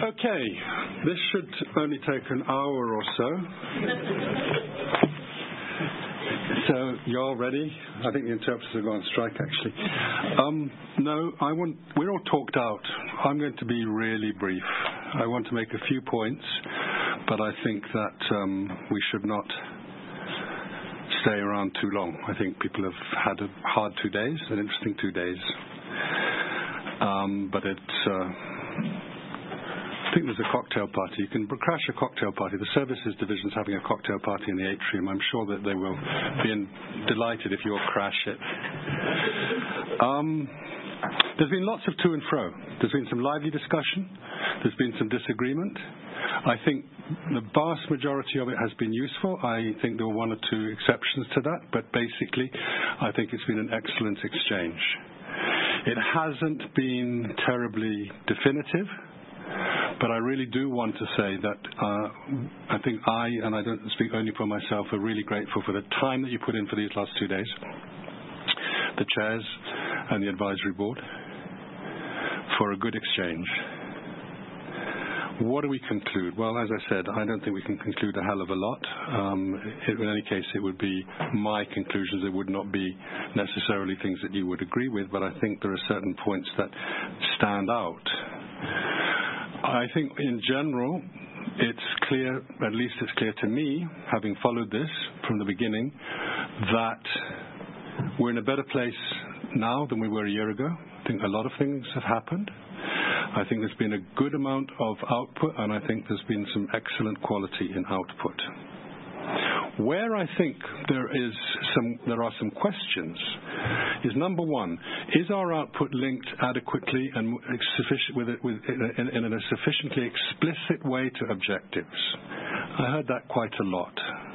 Okay, this should only take an hour or so. So you're ready? I think the interpreters are going on strike, actually. No, we're all talked out. I'm going to be really brief. I want to make a few points, but I think that we should not stay around too long. I think people have had a hard 2 days, an interesting 2 days. But I think there's a cocktail party. You can crash a cocktail party. The services division's having a cocktail party in the atrium. I'm sure that they will be delighted if you'll crash it. There's been lots of to and fro. There's been some lively discussion. There's been some disagreement. I think the vast majority of it has been useful. I think there were one or two exceptions to that, but basically I think it's been an excellent exchange. It hasn't been terribly definitive, but I really do want to say that I think and I don't speak only for myself, are really grateful for the time that you put in for these last 2 days, the chairs and the advisory board, for a good exchange. What do we conclude? Well, as I said, I don't think we can conclude a hell of a lot. In any case, it would be my conclusions. It would not be necessarily things that you would agree with, but I think there are certain points that stand out. I think in general, it's clear, at least it's clear to me, having followed this from the beginning, that we're in a better place now than we were a year ago. I think a lot of things have happened. I think there's been a good amount of output, and I think there's been some excellent quality in output. Where I think there are some questions is, number one, is our output linked adequately and in a sufficiently explicit way to objectives? I heard that quite a lot.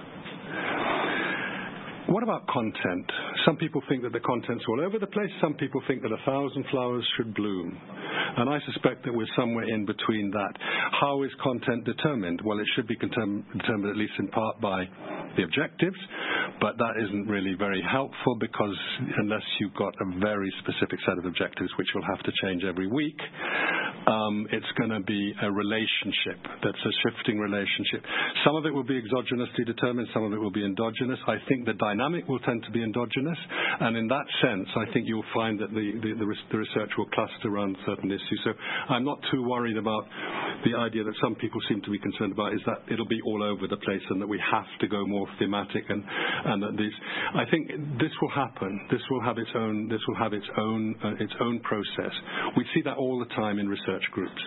What about content? Some people think that the content's all over the place. Some people think that 1,000 flowers should bloom. And I suspect that we're somewhere in between that. How is content determined? Well, it should be determined at least in part by the objectives, but that isn't really very helpful, because unless you've got a very specific set of objectives, which will have to change every week, it's going to be a relationship that's a shifting relationship. Some of it will be exogenously determined, some of it will be endogenous. I think the dynamic will tend to be endogenous, and in that sense, I think you'll find that the research will cluster around certain issues. So I'm not too worried about the idea that some people seem to be concerned about, is that it'll be all over the place and that we have to go more thematic, and that these. I think this will happen. This will have its own. This will have its own process. We see that all the time in research groups.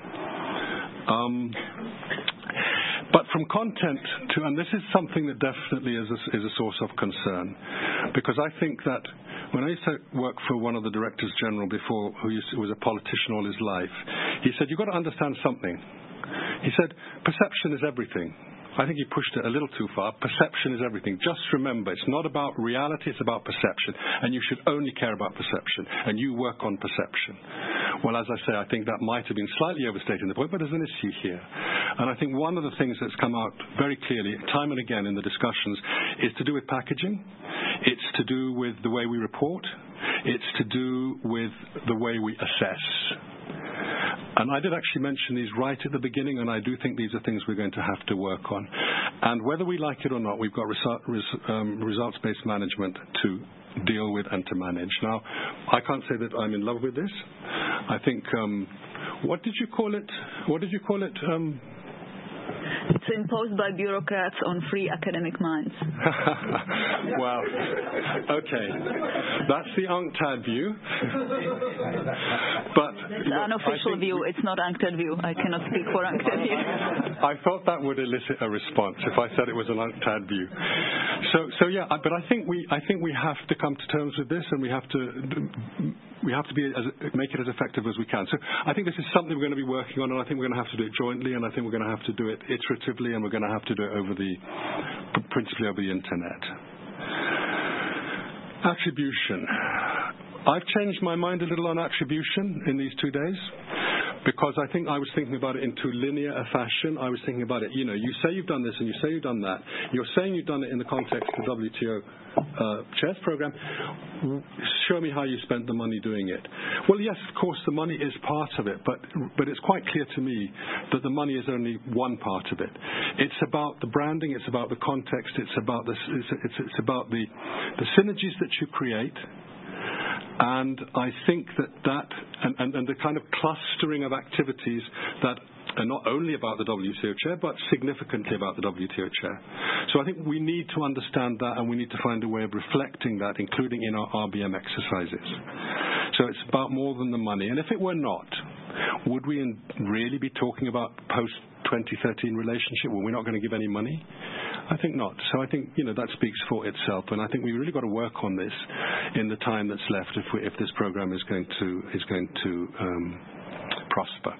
But from content to, and this is something that definitely is a source of concern, because I think that when I used to work for one of the directors general before, who was a politician all his life, he said, you've got to understand something. He said, perception is everything. I think he pushed it a little too far. Perception is everything. Just remember, it's not about reality, it's about perception. And you should only care about perception. And you work on perception. Well, as I say, I think that might have been slightly overstating the point, but there's an issue here. And I think one of the things that's come out very clearly, time and again in the discussions, is to do with packaging. It's to do with the way we report. It's to do with the way we assess. And I did actually mention these right at the beginning, and I do think these are things we're going to have to work on. And whether we like it or not, we've got results-based management to deal with and to manage. Now, I can't say that I'm in love with this. I think, what did you call it? It's imposed by bureaucrats on free academic minds. Well, okay. That's the UNCTAD view. But it's an unofficial view. It's not UNCTAD view. I cannot speak for UNCTAD view. I thought that would elicit a response if I said it was an UNCTAD view. So yeah, but I think we have to come to terms with this, and we have to make it as effective as we can. So I think this is something we're going to be working on, and I think we're going to have to do it jointly, and I think we're going to have to do it iteratively, and we're going to have to do it principally over the internet. Attribution. I've changed my mind a little on attribution in these 2 days, because I think I was thinking about it in too linear a fashion. I was thinking about it, you say you've done this and you say you've done that. You're saying you've done it in the context of the WTO Chairs Program. Show me how you spent the money doing it. Well, yes, of course, the money is part of it, but it's quite clear to me that the money is only one part of it. It's about the branding, it's about the context, it's about the synergies that you create. And I think that and the kind of clustering of activities that are not only about the WTO chair, but significantly about the WTO chair. So I think we need to understand that, and we need to find a way of reflecting that, including in our RBM exercises. So it's about more than the money. And if it were not, would we really be talking about post-2013 relationship? Were we not going to give any money? I think not. So I think that speaks for itself, and I think we really got to work on this in the time that's left if this program is going to prosper.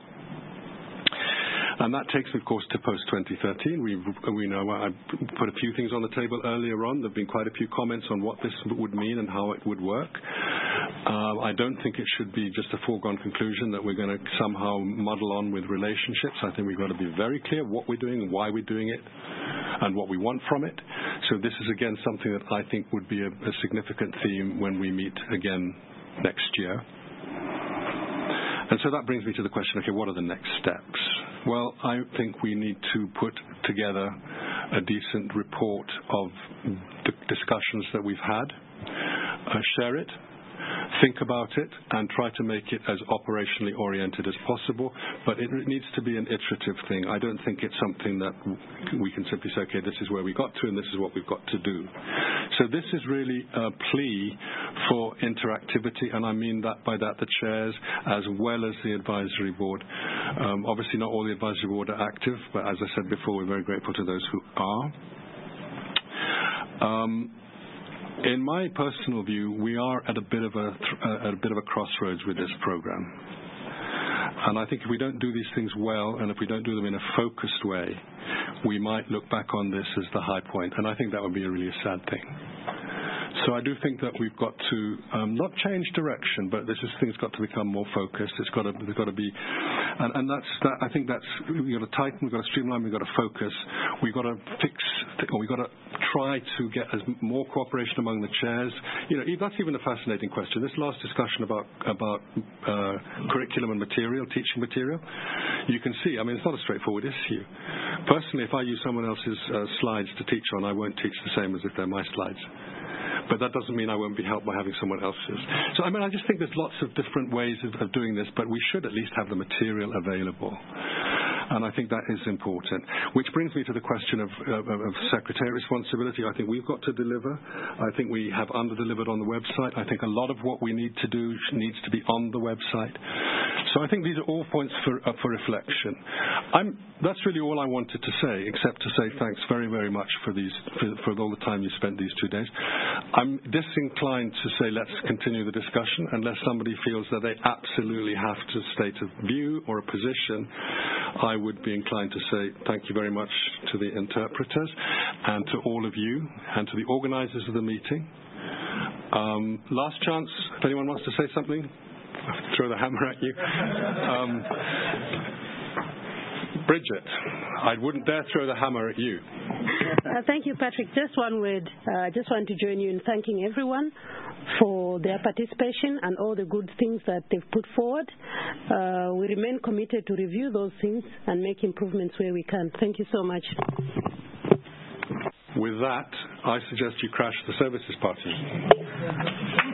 And that takes, of course, to post-2013. We know I put a few things on the table earlier on. There have been quite a few comments on what this would mean and how it would work. I don't think it should be just a foregone conclusion that we're going to somehow muddle on with relationships. I think we've got to be very clear what we're doing and why we're doing it and what we want from it. So this is, again, something that I think would be a significant theme when we meet again next year. And so that brings me to the question, okay, what are the next steps? Well, I think we need to put together a decent report of the discussions that we've had, share it, think about it, and try to make it as operationally oriented as possible. But it needs to be an iterative thing. I don't think it's something that we can simply say, okay, this is where we got to and this is what we've got to do. So this is really a plea for interactivity, and I mean that by that the chairs as well as the advisory board. Obviously not all the advisory board are active, but as I said before, we're very grateful to those who are. In my personal view, we are at a bit of a crossroads with this program. And I think if we don't do these things well, and if we don't do them in a focused way, we might look back on this as the high point. And I think that would be a really sad thing. So I do think that we've got to not change direction, but this thing's got to become more focused. There's got to be, and I think we've got to tighten, we've got to streamline, we've got to focus, we've got to fix, or we've got to try to get more cooperation among the chairs. That's even a fascinating question. This last discussion about curriculum and material, teaching material, you can see. I mean, it's not a straightforward issue. Personally, if I use someone else's slides to teach on, I won't teach the same as if they're my slides. But that doesn't mean I won't be helped by having someone else's. So, I just think there's lots of different ways of doing this, but we should at least have the material available. And I think that is important. Which brings me to the question of secretariat responsibility. I think we've got to deliver. I think we have under-delivered on the website. I think a lot of what we need to do needs to be on the website. So I think these are all points for reflection. That's really all I wanted to say, except to say thanks very, very much for all the time you spent these 2 days. I'm disinclined to say let's continue the discussion unless somebody feels that they absolutely have to state a view or a position. I would be inclined to say thank you very much to the interpreters and to all of you and to the organizers of the meeting. Last chance, if anyone wants to say something, I'll throw the hammer at you. Bridget, I wouldn't dare throw the hammer at you. Thank you, Patrick. Just one word. I just want to join you in thanking everyone for their participation and all the good things that they've put forward. We remain committed to review those things and make improvements where we can. Thank you so much. With that, I suggest you crash the services party.